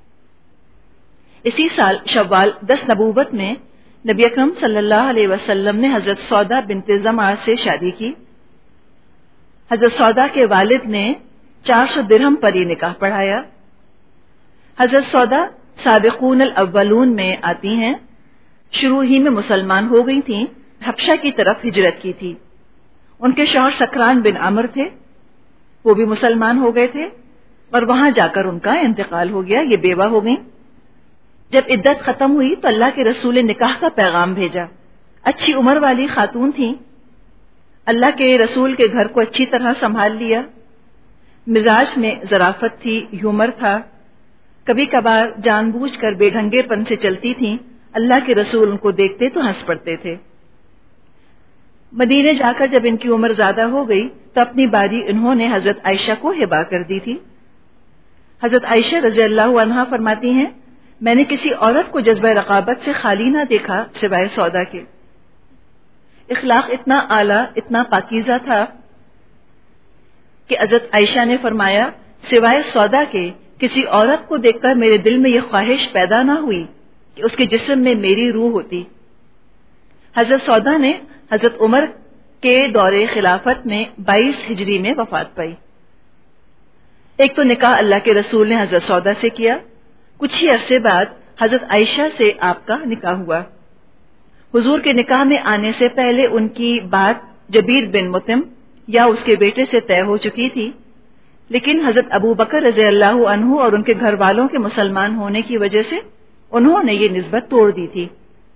اسی سال شوال دس نبوت میں نبی اکرم صلی اللہ علیہ وسلم نے حضرت سودا بنت زمعہ سے شادی کی. حضرت سودا کے والد نے چار سو درہم پر ہی نکاح پڑھایا. حضرت سودا سابقون الاولون میں آتی ہیں. شروع ہی میں مسلمان ہو گئی تھیں. حبشہ کی طرف ہجرت کی تھی. ان کے شوہر سکران بن عمر تھے، وہ بھی مسلمان ہو گئے تھے اور وہاں جا کر ان کا انتقال ہو گیا. یہ بیوہ ہو گئیں. جب عدت ختم ہوئی تو اللہ کے رسول نے نکاح کا پیغام بھیجا. اچھی عمر والی خاتون تھیں. اللہ کے رسول کے گھر کو اچھی طرح سنبھال لیا. مزاج میں ظرافت تھی، ہیومر تھا. کبھی کبھار جان بوجھ کر بے ڈھنگے پن سے چلتی تھیں. اللہ کے رسول ان کو دیکھتے تو ہنس پڑتے تھے. مدینے جا کر جب ان کی عمر زیادہ ہو گئی تو اپنی باری انہوں نے حضرت عائشہ کو ہبا کر دی تھی. حضرت عائشہ رضی اللہ عنہا فرماتی ہیں میں نے کسی عورت کو جذبہ رقابت سے خالی نہ دیکھا سوائے سودا کے. اخلاق اتنا اعلیٰ اتنا پاکیزہ تھا کہ حضرت عائشہ نے فرمایا سوائے سودا کے کسی عورت کو دیکھ کر میرے دل میں یہ خواہش پیدا نہ ہوئی کہ اس کے جسم میں میری روح ہوتی. حضرت سودا نے حضرت عمر کے دور خلافت میں بائیس ہجری میں وفات پائی. ایک تو نکاح اللہ کے رسول نے حضرت سودا سے کیا، کچھ ہی عرصے بعد حضرت عائشہ سے آپ کا نکاح ہوا. حضور کے نکاح میں آنے سے پہلے ان کی بات جبیر بن مطعم یا اس کے بیٹے سے طے ہو چکی تھی، لیکن حضرت ابو بکر رضی اللہ عنہ اور ان کے گھر والوں کے مسلمان ہونے کی وجہ سے انہوں نے یہ نسبت توڑ دی تھی.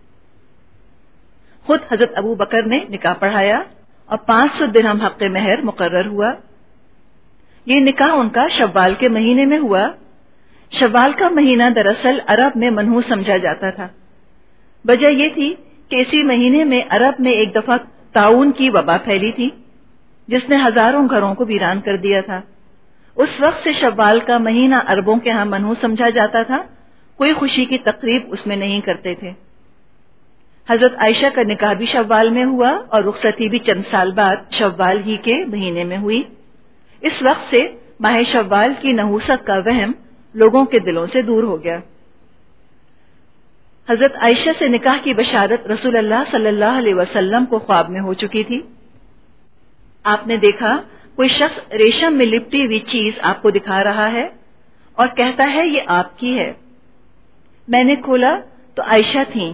خود حضرت ابو بکر نے نکاح پڑھایا اور پانچ سو درہم حق مہر مقرر ہوا. یہ نکاح ان کا شوال کے مہینے میں ہوا. شوال کا مہینہ دراصل عرب میں منحوس سمجھا جاتا تھا. وجہ یہ تھی کہ اسی مہینے میں عرب میں ایک دفعہ طاعون کی وبا پھیلی تھی جس نے ہزاروں گھروں کو ویران کر دیا تھا. اس وقت سے شوال کا مہینہ عربوں کے ہاں منحوس سمجھا جاتا تھا، کوئی خوشی کی تقریب اس میں نہیں کرتے تھے. حضرت عائشہ کا نکاح بھی شوال میں ہوا اور رخصتی بھی چند سال بعد شوال ہی کے مہینے میں ہوئی. اس وقت سے ماہ شوال کی نحوست کا وہم لوگوں کے دلوں سے دور ہو گیا. حضرت عائشہ سے نکاح کی بشارت رسول اللہ صلی اللہ علیہ وسلم کو خواب میں ہو چکی تھی. آپ نے دیکھا کوئی شخص ریشم میں لپٹی ہوئی چیز آپ کو دکھا رہا ہے اور کہتا ہے یہ آپ کی ہے. میں نے کھولا تو عائشہ تھیں.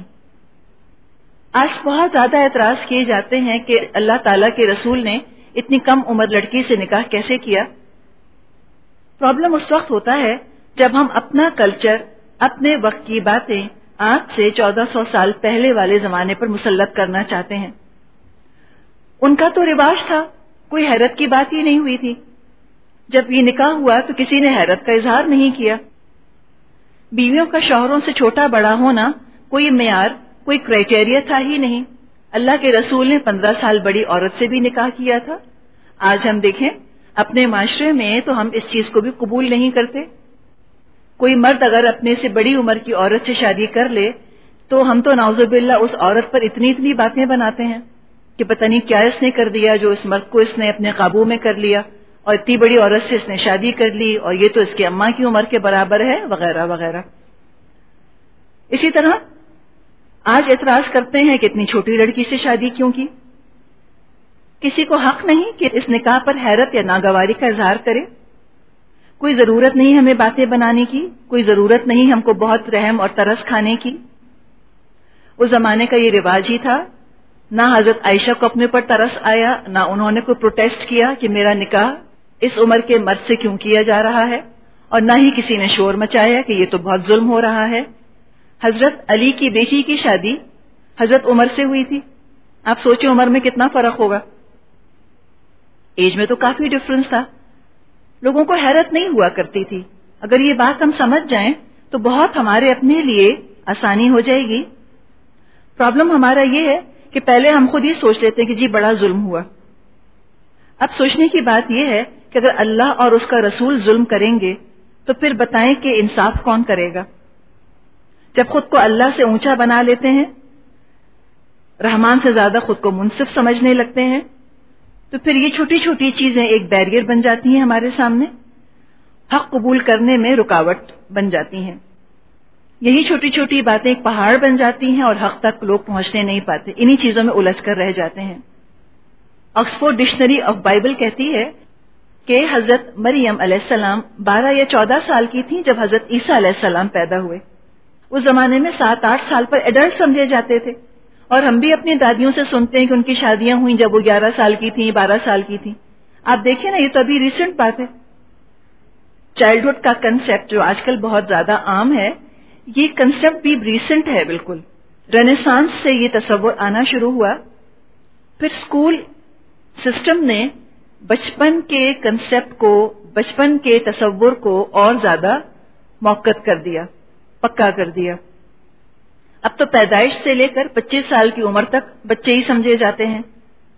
آج بہت زیادہ اعتراض کیے جاتے ہیں کہ اللہ تعالیٰ کے رسول نے اتنی کم عمر لڑکی سے نکاح کیسے کیا. پرابلم اس وقت ہوتا ہے جب ہم اپنا کلچر، اپنے وقت کی باتیں آج سے چودہ سو سال پہلے والے زمانے پر مسلط کرنا چاہتے ہیں. ان کا تو رواج تھا، کوئی حیرت کی بات ہی نہیں ہوئی تھی. جب یہ نکاح ہوا تو کسی نے حیرت کا اظہار نہیں کیا. بیویوں کا شوہروں سے چھوٹا بڑا ہونا کوئی معیار، کوئی کرائٹیریا تھا ہی نہیں. اللہ کے رسول نے پندرہ سال بڑی عورت سے بھی نکاح کیا تھا. آج ہم دیکھیں اپنے معاشرے میں تو ہم اس چیز کو بھی قبول نہیں کرتے. کوئی مرد اگر اپنے سے بڑی عمر کی عورت سے شادی کر لے تو ہم تو نعوذ باللہ اس عورت پر اتنی اتنی باتیں بناتے ہیں کہ پتہ نہیں کیا اس نے کر دیا جو اس مرد کو اس نے اپنے قابو میں کر لیا، اور اتنی بڑی عورت سے اس نے شادی کر لی اور یہ تو اس کی اماں کی عمر کے برابر ہے، وغیرہ وغیرہ. اسی طرح آج اعتراض کرتے ہیں کہ اتنی چھوٹی لڑکی سے شادی کیوں کی. کسی کو حق نہیں کہ اس نکاح پر حیرت یا ناگواری کا اظہار کرے. کوئی ضرورت نہیں ہمیں باتیں بنانے کی، کوئی ضرورت نہیں ہم کو بہت رحم اور ترس کھانے کی. اس زمانے کا یہ رواج ہی تھا. نہ حضرت عائشہ کو اپنے پر ترس آیا، نہ انہوں نے کوئی پروٹیسٹ کیا کہ میرا نکاح اس عمر کے مرد سے کیوں کیا جا رہا ہے، اور نہ ہی کسی نے شور مچایا کہ یہ تو بہت ظلم ہو رہا ہے. حضرت علی کی بیٹی کی شادی حضرت عمر سے ہوئی تھی. آپ سوچیں عمر میں کتنا فرق ہوگا. ایج میں تو کافی ڈفرنس تھا. لوگوں کو حیرت نہیں ہوا کرتی تھی. اگر یہ بات ہم سمجھ جائیں تو بہت ہمارے اپنے لیے آسانی ہو جائے گی. پرابلم ہمارا یہ ہے کہ پہلے ہم خود ہی سوچ لیتے ہیں کہ جی بڑا ظلم ہوا. اب سوچنے کی بات یہ ہے کہ اگر اللہ اور اس کا رسول ظلم کریں گے تو پھر بتائیں کہ انصاف کون کرے گا. جب خود کو اللہ سے اونچا بنا لیتے ہیں، رحمان سے زیادہ خود کو منصف سمجھنے لگتے ہیں، تو پھر یہ چھوٹی چھوٹی چیزیں ایک بیریئر بن جاتی ہیں ہمارے سامنے، حق قبول کرنے میں رکاوٹ بن جاتی ہیں. یہی چھوٹی چھوٹی باتیں ایک پہاڑ بن جاتی ہیں اور حق تک لوگ پہنچنے نہیں پاتے، انہی چیزوں میں الجھ کر رہ جاتے ہیں. آکسفورڈ ڈکشنری آف بائبل کہتی ہے کہ حضرت مریم علیہ السلام بارہ یا چودہ سال کی تھیں جب حضرت عیسیٰ علیہ السلام پیدا ہوئے. اس زمانے میں سات آٹھ سال پر ایڈلٹ سمجھے جاتے تھے، اور ہم بھی اپنی دادیوں سے سنتے ہیں کہ ان کی شادیاں ہوئیں جب وہ گیارہ سال کی تھیں، بارہ سال کی تھیں. آپ دیکھیں نا، یہ تو ابھی ریسنٹ بات ہے. چائلڈہڈ کا کنسیپٹ جو آج کل بہت زیادہ عام ہے، یہ کنسیپٹ بھی ریسنٹ ہے بالکل. رینیسانس سے یہ تصور آنا شروع ہوا. پھر اسکول سسٹم نے بچپن کے کنسیپٹ کو، بچپن کے تصور کو اور زیادہ موقت کر دیا، پکا کر دیا. اب تو پیدائش سے لے کر پچیس سال کی عمر تک بچے ہی سمجھے جاتے ہیں.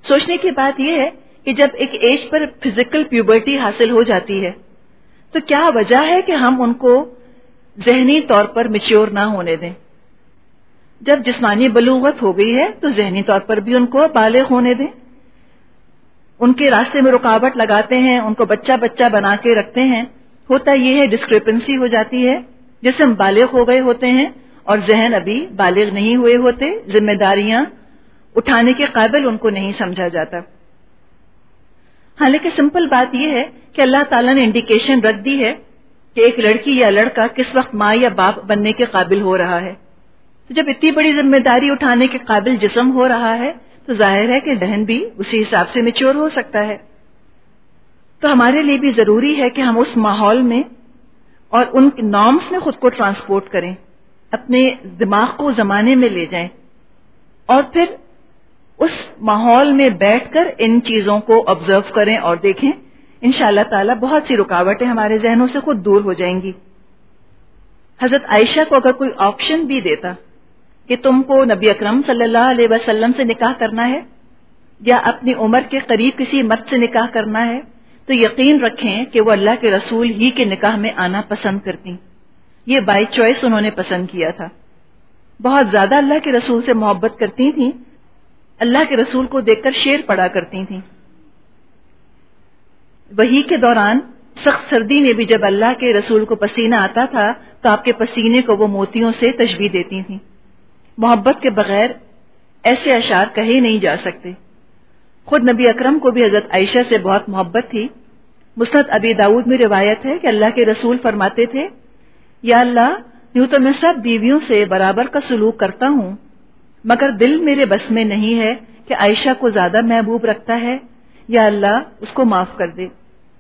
سوچنے کی بات یہ ہے کہ جب ایک ایج پر فزیکل پیوبرٹی حاصل ہو جاتی ہے تو کیا وجہ ہے کہ ہم ان کو ذہنی طور پر میچور نہ ہونے دیں؟ جب جسمانی بلوغت ہو گئی ہے تو ذہنی طور پر بھی ان کو بالغ ہونے دیں. ان کے راستے میں رکاوٹ لگاتے ہیں, ان کو بچہ بچہ بنا کے رکھتے ہیں. ہوتا یہ ہے ڈسکرپنسی ہو جاتی ہے, جسم بالغ ہو گئے ہوتے ہیں اور ذہن ابھی بالغ نہیں ہوئے ہوتے, ذمہ داریاں اٹھانے کے قابل ان کو نہیں سمجھا جاتا. حالانکہ سمپل بات یہ ہے کہ اللہ تعالیٰ نے انڈیکیشن رکھ دی ہے کہ ایک لڑکی یا لڑکا کس وقت ماں یا باپ بننے کے قابل ہو رہا ہے. تو جب اتنی بڑی ذمہ داری اٹھانے کے قابل جسم ہو رہا ہے تو ظاہر ہے کہ ذہن بھی اسی حساب سے میچور ہو سکتا ہے. تو ہمارے لیے بھی ضروری ہے کہ ہم اس ماحول میں اور ان نارمس میں خود کو ٹرانسپورٹ کریں, اپنے دماغ کو زمانے میں لے جائیں اور پھر اس ماحول میں بیٹھ کر ان چیزوں کو آبزرو کریں اور دیکھیں. انشاءاللہ تعالی بہت سی رکاوٹیں ہمارے ذہنوں سے خود دور ہو جائیں گی. حضرت عائشہ کو اگر کوئی آپشن بھی دیتا کہ تم کو نبی اکرم صلی اللہ علیہ وسلم سے نکاح کرنا ہے یا اپنی عمر کے قریب کسی مرد سے نکاح کرنا ہے, تو یقین رکھیں کہ وہ اللہ کے رسول ہی کے نکاح میں آنا پسند کرتی. یہ بائی چوائس انہوں نے پسند کیا تھا. بہت زیادہ اللہ کے رسول سے محبت کرتی تھیں, اللہ کے رسول کو دیکھ کر شعر پڑھا کرتی تھیں. وحی کے دوران سخت سردی میں بھی جب اللہ کے رسول کو پسینہ آتا تھا تو آپ کے پسینے کو وہ موتیوں سے تشبیہ دیتی تھیں. محبت کے بغیر ایسے اشعار کہے نہیں جا سکتے. خود نبی اکرم کو بھی حضرت عائشہ سے بہت محبت تھی. مسند ابی داؤد میں روایت ہے کہ اللہ کے رسول فرماتے تھے, یا اللہ یوں تو میں سب بیویوں سے برابر کا سلوک کرتا ہوں, مگر دل میرے بس میں نہیں ہے کہ عائشہ کو زیادہ محبوب رکھتا ہے, یا اللہ اس کو معاف کر دے.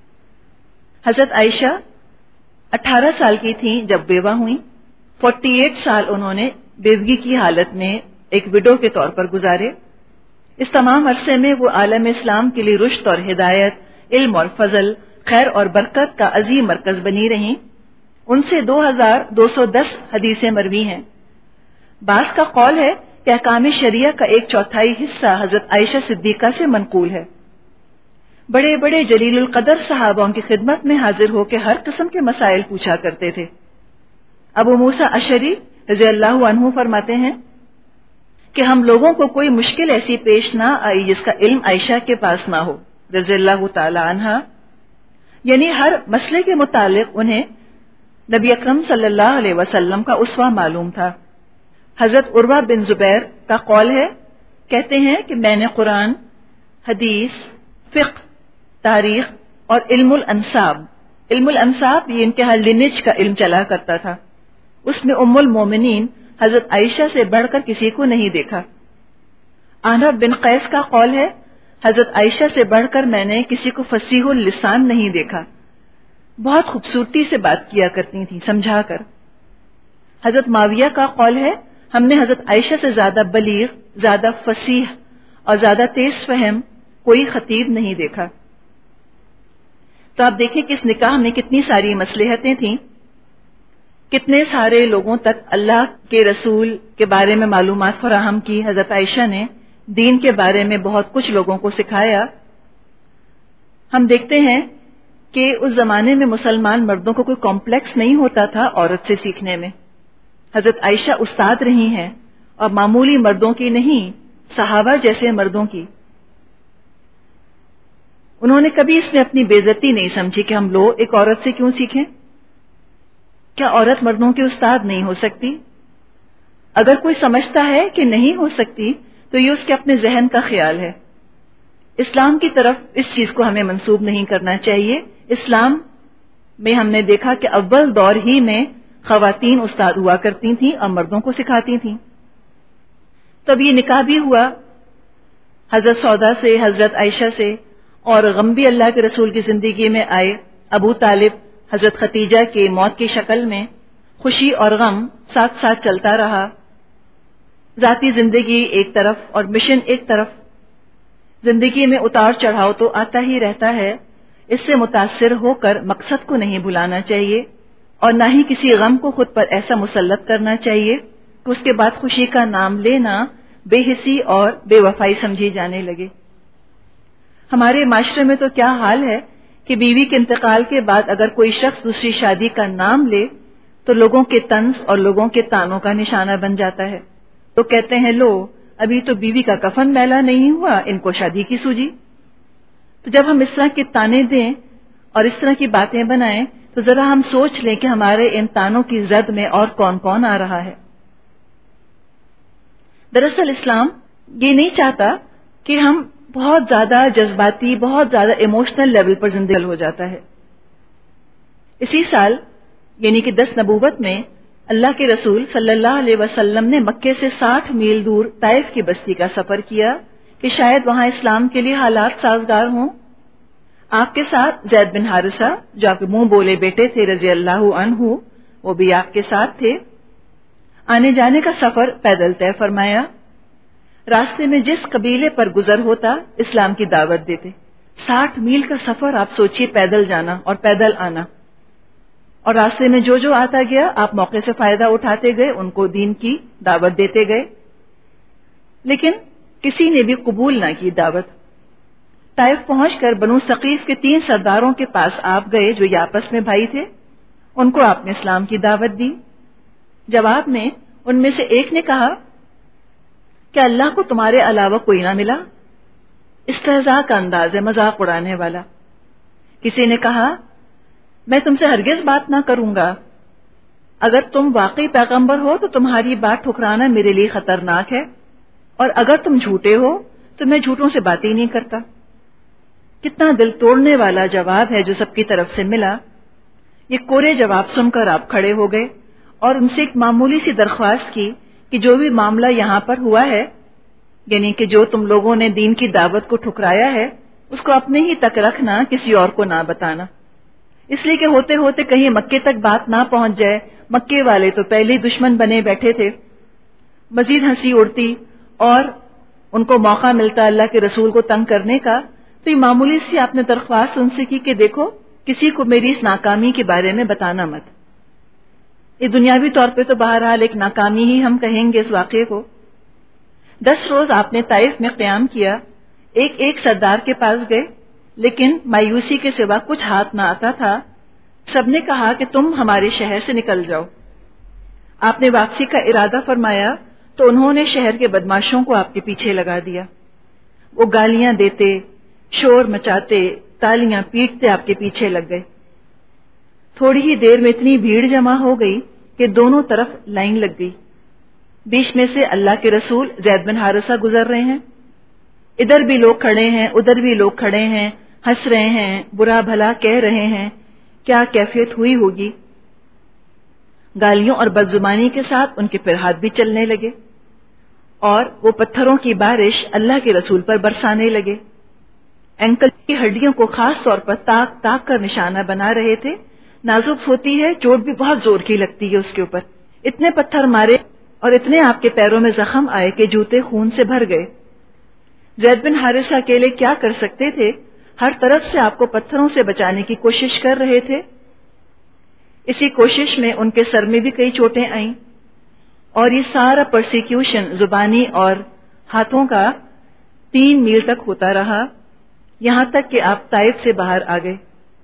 حضرت عائشہ اٹھارہ سال کی تھیں جب بیوہ ہوئیں. فورٹی ایٹ سال انہوں نے بیوگی کی حالت میں ایک وڈو کے طور پر گزارے. اس تمام عرصے میں وہ عالم اسلام کے لیے رشد اور ہدایت, علم اور فضل, خیر اور برکت کا عظیم مرکز بنی رہیں. ان سے دو ہزار دو سو دس حدیثیں مروی ہیں. بعض کا قول ہے کہ احکام شریعہ کا ایک چوتھائی حصہ حضرت عائشہ صدیقہ سے منقول ہے. بڑے بڑے جلیل القدر صحابہ ان کی خدمت میں حاضر ہو کے ہر قسم کے مسائل پوچھا کرتے تھے. ابو موسیٰ اشعری رضی اللہ عنہ فرماتے ہیں کہ ہم لوگوں کو کوئی مشکل ایسی پیش نہ آئی جس کا علم عائشہ کے پاس نہ ہو رضی اللہ تعالی عنہا. یعنی ہر مسئلے کے متعلق انہیں نبی اکرم صلی اللہ علیہ وسلم کا اسوہ معلوم تھا. حضرت عروہ بن زبیر کا قول ہے, کہتے ہیں کہ میں نے قرآن, حدیث, فقہ, تاریخ اور علم الانساب, علم الانساب یہ ان کے ہاں لینیج کا علم چلا کرتا تھا, اس میں ام المومنین حضرت عائشہ سے بڑھ کر کسی کو نہیں دیکھا. عنب بن قیس کا قول ہے, حضرت عائشہ سے بڑھ کر میں نے کسی کو فصیح اللسان نہیں دیکھا. بہت خوبصورتی سے بات کیا کرتی تھی سمجھا کر. حضرت معاویہ کا قول ہے, ہم نے حضرت عائشہ سے زیادہ بلیغ, زیادہ فصیح اور زیادہ تیز فہم کوئی خطیب نہیں دیکھا. تو آپ دیکھیں کہ اس نکاح میں کتنی ساری مصلحتیں تھیں, کتنے سارے لوگوں تک اللہ کے رسول کے بارے میں معلومات فراہم کی. حضرت عائشہ نے دین کے بارے میں بہت کچھ لوگوں کو سکھایا. ہم دیکھتے ہیں کہ اس زمانے میں مسلمان مردوں کو کوئی کمپلیکس نہیں ہوتا تھا عورت سے سیکھنے میں. حضرت عائشہ استاد رہی ہیں اور معمولی مردوں کی نہیں, صحابہ جیسے مردوں کی. انہوں نے کبھی اس میں اپنی بے عزتی نہیں سمجھی کہ ہم لوگ ایک عورت سے کیوں سیکھیں. کیا عورت مردوں کی استاد نہیں ہو سکتی؟ اگر کوئی سمجھتا ہے کہ نہیں ہو سکتی تو یہ اس کے اپنے ذہن کا خیال ہے. اسلام کی طرف اس چیز کو ہمیں منسوب نہیں کرنا چاہیے. اسلام میں ہم نے دیکھا کہ اول دور ہی میں خواتین استاد ہوا کرتی تھیں اور مردوں کو سکھاتی تھیں. تب یہ نکاح بھی ہوا حضرت سودا سے, حضرت عائشہ سے, اور غم بھی اللہ کے رسول کی زندگی میں آئے. ابو طالب حضرت خدیجہ کی موت کی شکل میں, خوشی اور غم ساتھ ساتھ چلتا رہا. ذاتی زندگی ایک طرف اور مشن ایک طرف. زندگی میں اتار چڑھاؤ تو آتا ہی رہتا ہے. اس سے متاثر ہو کر مقصد کو نہیں بھلانا چاہیے اور نہ ہی کسی غم کو خود پر ایسا مسلط کرنا چاہیے کہ اس کے بعد خوشی کا نام لینا بے حسی اور بے وفائی سمجھی جانے لگے. ہمارے معاشرے میں تو کیا حال ہے کہ بیوی کے انتقال کے بعد اگر کوئی شخص دوسری شادی کا نام لے تو لوگوں کے طنز اور لوگوں کے تانوں کا نشانہ بن جاتا ہے. تو کہتے ہیں لو ابھی تو بیوی کا کفن میلا نہیں ہوا، ان کو شادی کی سوجی. تو جب ہم اس طرح کے تانے دیں اور اس طرح کی باتیں بنائیں تو ذرا ہم سوچ لیں کہ ہمارے ان تانوں کی زد میں اور کون کون آ رہا ہے. دراصل اسلام یہ نہیں چاہتا کہ ہم بہت زیادہ جذباتی، بہت زیادہ ایموشنل لیول پر زندگی ہو جاتا ہے. اسی سال یعنی کہ دس نبوت میں اللہ کے رسول صلی اللہ علیہ وسلم نے مکے سے ساٹھ میل دور طائف کی بستی کا سفر کیا کہ شاید وہاں اسلام کے لیے حالات سازگار ہوں. آپ کے ساتھ زید بن حارثہ جو آپ کے منہ بولے بیٹے تھے رضی اللہ عنہ، وہ بھی آپ کے ساتھ تھے. آنے جانے کا سفر پیدل طے فرمایا. راستے میں جس قبیلے پر گزر ہوتا اسلام کی دعوت دیتے. ساٹھ میل کا سفر آپ سوچئے، پیدل جانا اور پیدل آنا. اور راستے میں جو جو آتا گیا آپ موقع سے فائدہ اٹھاتے گئے، ان کو دین کی دعوت دیتے گئے. لیکن کسی نے بھی قبول نہ کی دعوت. طائف پہنچ کر بنو ثقیف کے تین سرداروں کے پاس آپ گئے جو یہ آپس میں بھائی تھے. ان کو آپ نے اسلام کی دعوت دی. جواب میں ان میں سے ایک نے کہا کہ اللہ کو تمہارے علاوہ کوئی نہ ملا. استہزاء کا انداز ہے، مذاق اڑانے والا. کسی نے کہا میں تم سے ہرگز بات نہ کروں گا، اگر تم واقعی پیغمبر ہو تو تمہاری بات ٹھکرانا میرے لیے خطرناک ہے، اور اگر تم جھوٹے ہو تو میں جھوٹوں سے بات ہی نہیں کرتا. کتنا دل توڑنے والا جواب ہے جو سب کی طرف سے ملا. یہ کورے جواب سن کر آپ کھڑے ہو گئے اور ان سے ایک معمولی سی درخواست کی کہ جو بھی معاملہ یہاں پر ہوا ہے، یعنی کہ جو تم لوگوں نے دین کی دعوت کو ٹھکرایا ہے، اس کو اپنے ہی تک رکھنا، کسی اور کو نہ بتانا. اس لیے کہ ہوتے ہوتے کہیں مکے تک بات نہ پہنچ جائے. مکے والے تو پہلے ہی دشمن بنے بیٹھے تھے. مزید ہنسی اڑتی اور ان کو موقع ملتا اللہ کے رسول کو تنگ کرنے کا. تو یہ معمولی سی آپ نے درخواست ان سے کی کہ دیکھو کسی کو میری اس ناکامی کے بارے میں بتانا مت. یہ دنیاوی طور پہ تو بہرحال ایک ناکامی ہی ہم کہیں گے اس واقعے کو. دس روز آپ نے طائف میں قیام کیا. ایک ایک سردار کے پاس گئے لیکن مایوسی کے سوا کچھ ہاتھ نہ آتا تھا. سب نے کہا کہ تم ہمارے شہر سے نکل جاؤ. آپ نے واپسی کا ارادہ فرمایا تو انہوں نے شہر کے بدماشوں کو آپ کے پیچھے لگا دیا. وہ گالیاں دیتے، شور مچاتے، تالیاں پیٹتے آپ کے پیچھے لگ گئے. تھوڑی ہی دیر میں اتنی بھیڑ جمع ہو گئی کہ دونوں طرف لائن لگ گئی. بیچ میں سے اللہ کے رسول زید بن حارثہ گزر رہے ہیں. ادھر بھی لوگ کھڑے ہیں، ادھر بھی لوگ کھڑے ہیں، ہنس رہے ہیں، برا بھلا کہہ رہے ہیں. کیا کیفیت ہوئی ہوگی. گالیوں اور بدزبانی کے ساتھ ان کے پھر ہاتھ بھی چلنے لگے اور وہ پتھروں کی بارش اللہ کے رسول پر برسانے لگے. اینکل کی ہڈیوں کو خاص طور پر تاک تاک کر نشانہ بنا رہے تھے. نازک ہوتی ہے، چوٹ بھی بہت زور کی لگتی ہے اس کے اوپر. اتنے پتھر مارے اور اتنے آپ کے پیروں میں زخم آئے کہ جوتے خون سے بھر گئے. زید بن حارثہ اکیلے کیا کر سکتے تھے؟ ہر طرف سے آپ کو پتھروں سے بچانے کی کوشش کر رہے تھے. اسی کوشش میں ان کے سر میں بھی کئی چوٹیں آئیں اور یہ سارا پرسیکیوشن زبانی اور ہاتھوں کا تین میل تک ہوتا رہا، یہاں تک کہ آپ طائف سے باہر آ گئے.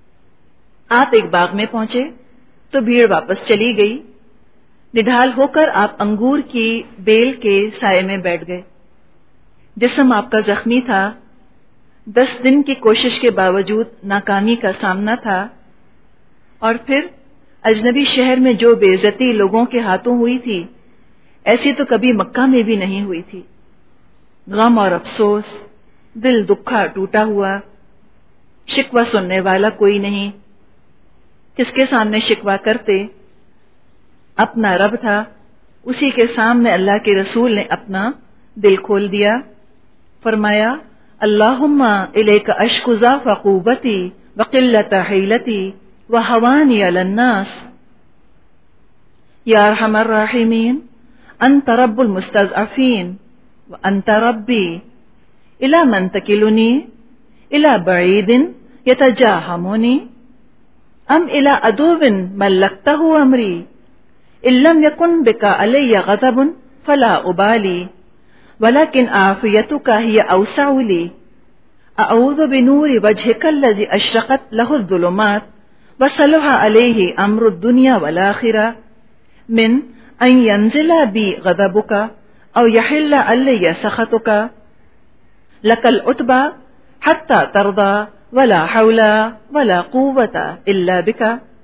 آپ ایک باغ میں پہنچے تو بھیڑ واپس چلی گئی. نڈھال ہو کر آپ انگور کی بیل کے سائے میں بیٹھ گئے. جسم آپ کا زخمی تھا. دس دن کی کوشش کے باوجود ناکامی کا سامنا تھا. اور پھر اجنبی شہر میں جو بے عزتی لوگوں کے ہاتھوں ہوئی تھی ایسی تو کبھی مکہ میں بھی نہیں ہوئی تھی. غم اور افسوس، دل دکھا ٹوٹا ہوا، شکوہ سننے والا کوئی نہیں. کس کے سامنے شکوہ کرتے؟ اپنا رب تھا، اسی کے سامنے اللہ کے رسول نے اپنا دل کھول دیا. فرمایا اللہم الیک اشکو ضعف قوتی وقلت حیلتی وہوانی علی الناس یا ارحم الراحمین انت رب المستضعفین وانت ربی الی من تکلنی الی بعید یتجاہمنی ام الی عدو ملکتہ امری ان لم یکن بک علی غضب فلا ابالی ولكن عافیتک ہی اوسع لی اعوذ بنور وجهک الذی اشرقت له الظلمات وصلح علیہ امر الدنیا والآخرہ من ان ينزل بی غضبک او یحل علی سخطک لک العتبى حتی ترضى ولا حول ولا قوت الا بک.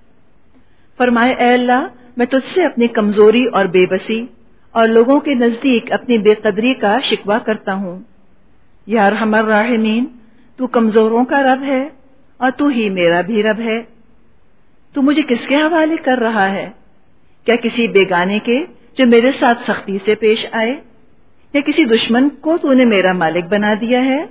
فرمائے اے اللہ میں تجھ سے اپنی کمزوری اور بے بسی اور لوگوں کے نزدیک اپنی بے قدری کا شکوہ کرتا ہوں. یا ارحم الراحمین، تو کمزوروں کا رب ہے اور تو ہی میرا بھی رب ہے. تو مجھے کس کے حوالے کر رہا ہے؟ کیا کسی بیگانے کے جو میرے ساتھ سختی سے پیش آئے، یا کسی دشمن کو تو نے میرا مالک بنا دیا ہے؟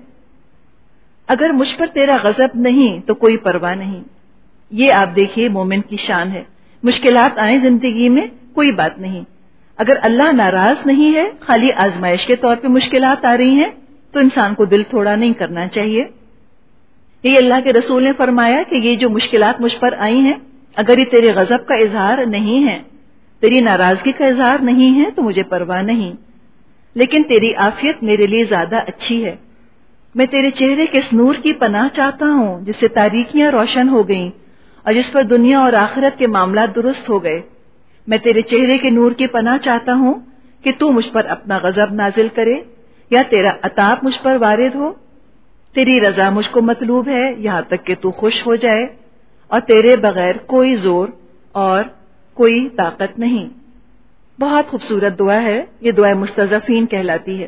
اگر مجھ پر تیرا غضب نہیں تو کوئی پرواہ نہیں. یہ آپ دیکھیے مومن کی شان ہے. مشکلات آئیں زندگی میں کوئی بات نہیں، اگر اللہ ناراض نہیں ہے، خالی آزمائش کے طور پہ مشکلات آ رہی ہیں تو انسان کو دل تھوڑا نہیں کرنا چاہیے. یہ اللہ کے رسول نے فرمایا کہ یہ جو مشکلات مجھ پر آئی ہیں، اگر یہ تیرے غضب کا اظہار نہیں ہے، تیری ناراضگی کا اظہار نہیں ہے تو مجھے پرواہ نہیں، لیکن تیری عافیت میرے لیے زیادہ اچھی ہے. میں تیرے چہرے کے اس نور کی پناہ چاہتا ہوں جس سے تاریکیاں روشن ہو گئیں اور جس پر دنیا اور آخرت کے معاملات درست ہو گئے. میں تیرے چہرے کے نور کی پناہ چاہتا ہوں کہ تو مجھ پر اپنا غضب نازل کرے یا تیرا عطاب مجھ پر وارد ہو. تیری رضا مجھ کو مطلوب ہے یہاں تک کہ تو خوش ہو جائے، اور تیرے بغیر کوئی زور اور کوئی طاقت نہیں. بہت خوبصورت دعا ہے، یہ دعا مستضعفین کہلاتی ہے.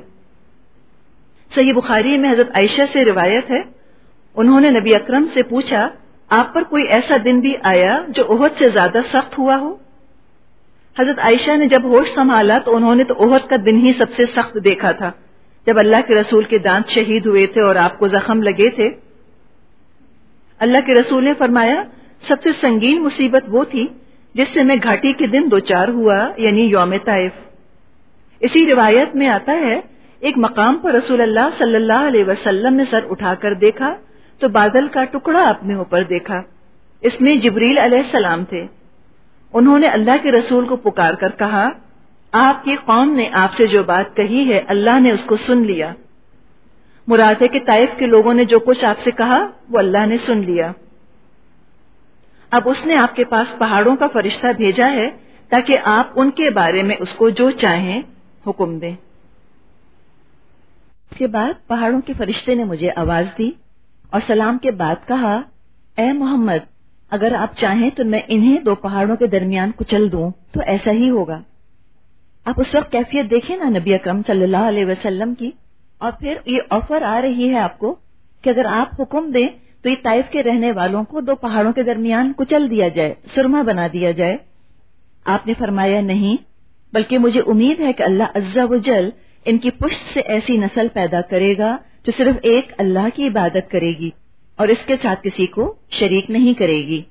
صحیح بخاری میں حضرت عائشہ سے روایت ہے، انہوں نے نبی اکرم سے پوچھا آپ پر کوئی ایسا دن بھی آیا جو احد سے زیادہ سخت ہوا ہو؟ حضرت عائشہ نے جب ہوش سنبھالا تو انہوں نے تو احد کا دن ہی سب سے سخت دیکھا تھا، جب اللہ کے رسول کے دانت شہید ہوئے تھے اور آپ کو زخم لگے تھے. اللہ کے رسول نے فرمایا سب سے سنگین مصیبت وہ تھی جس سے میں گھاٹی کے دن دوچار ہوا، یعنی یوم طائف. اسی روایت میں آتا ہے ایک مقام پر رسول اللہ صلی اللہ علیہ وسلم نے سر اٹھا کر دیکھا تو بادل کا ٹکڑا اپنے اوپر دیکھا. اس میں جبریل علیہ السلام تھے. انہوں نے اللہ کے رسول کو پکار کر کہا آپ کی قوم نے آپ سے جو بات کہی ہے اللہ نے اس کو سن لیا. مراد ہے کہ طائف کے لوگوں نے جو کچھ آپ سے کہا وہ اللہ نے سن لیا. اب اس نے آپ کے پاس پہاڑوں کا فرشتہ بھیجا ہے تاکہ آپ ان کے بارے میں اس کو جو چاہیں حکم دیں. اس کے بعد پہاڑوں کے فرشتے نے مجھے آواز دی اور سلام کے بعد کہا اے محمد اگر آپ چاہیں تو میں انہیں دو پہاڑوں کے درمیان کچل دوں تو ایسا ہی ہوگا. آپ اس وقت کیفیت دیکھیں نا نبی اکرم صلی اللہ علیہ وسلم کی. اور پھر یہ آفر آ رہی ہے آپ کو کہ اگر آپ حکم دیں تو یہ طائف کے رہنے والوں کو دو پہاڑوں کے درمیان کچل دیا جائے، سرما بنا دیا جائے. آپ نے فرمایا نہیں، بلکہ مجھے امید ہے کہ اللہ عز و جل ان کی پشت سے ایسی نسل پیدا کرے گا جو صرف ایک اللہ کی عبادت کرے گی اور اس کے ساتھ کسی کو شریک نہیں کرے گی.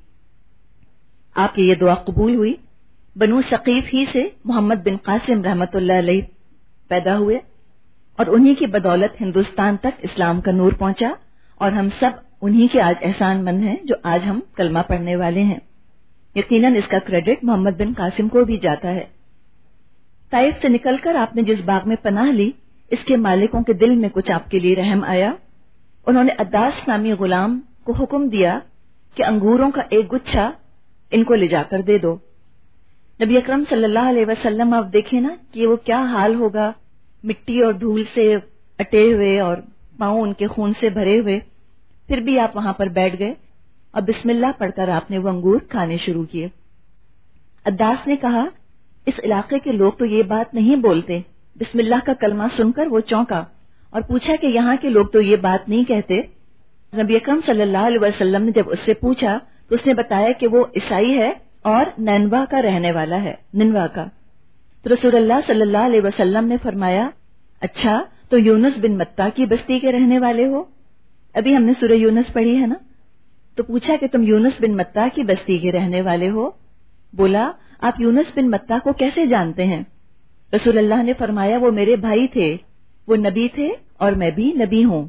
آپ کی یہ دعا قبول ہوئی. بنو ثقیف ہی سے محمد بن قاسم رحمت اللہ علیہ پیدا ہوئے اور انہی کی بدولت ہندوستان تک اسلام کا نور پہنچا، اور ہم سب انہی کے آج احسان مند ہیں جو آج ہم کلمہ پڑھنے والے ہیں. یقیناً اس کا کریڈٹ محمد بن قاسم کو بھی جاتا ہے. طائف سے نکل کر آپ نے جس باغ میں پناہ لی اس کے مالکوں کے دل میں کچھ آپ کے لیے رحم آیا. انہوں نے عداس نامی غلام کو حکم دیا کہ انگوروں کا ایک گچھا ان کو لے جا کر دے دو. نبی اکرم صلی اللہ علیہ وسلم آپ دیکھیں نا کہ وہ کیا حال ہوگا، مٹی اور دھول سے اٹے ہوئے اور پاؤں ان کے خون سے بھرے ہوئے، پھر بھی آپ وہاں پر بیٹھ گئے اور بسم اللہ پڑھ کر آپ نے وہ انگور کھانے شروع کیے. عداس نے کہا اس علاقے کے لوگ تو یہ بات نہیں بولتے. بسم اللہ کا کلمہ سن کر وہ چونکا اور پوچھا کہ یہاں کے لوگ تو یہ بات نہیں کہتے. نبی اکرم صلی اللہ علیہ وسلم نے جب اس سے پوچھا تو اس نے بتایا کہ وہ عیسائی ہے اور نینوا کا رہنے والا ہے، ننوا کا. تو رسول اللہ صلی اللہ علیہ وسلم نے فرمایا اچھا تو یونس بن متا کی بستی کے رہنے والے ہو؟ ابھی ہم نے سورہ یونس پڑھی ہے نا. تو پوچھا کہ تم یونس بن متا کی بستی کے رہنے والے ہو؟ بولا آپ یونس بن متا کو کیسے جانتے ہیں؟ رسول اللہ نے فرمایا وہ میرے بھائی تھے، وہ نبی تھے اور میں بھی نبی ہوں.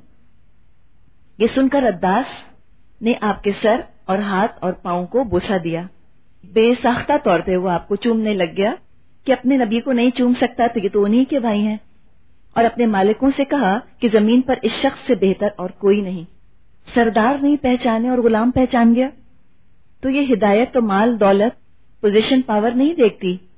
یہ سن کر عداس نے آپ کے سر اور ہاتھ اور پاؤں کو بوسہ دیا. بے ساختہ طور پہ وہ آپ کو چومنے لگ گیا کہ اپنے نبی کو نہیں چوم سکتا تو یہ تو انہی کے بھائی ہیں. اور اپنے مالکوں سے کہا کہ زمین پر اس شخص سے بہتر اور کوئی نہیں. سردار نہیں پہچانے اور غلام پہچان گیا. تو یہ ہدایت تو مال، دولت، پوزیشن، پاور نہیں دیکھتی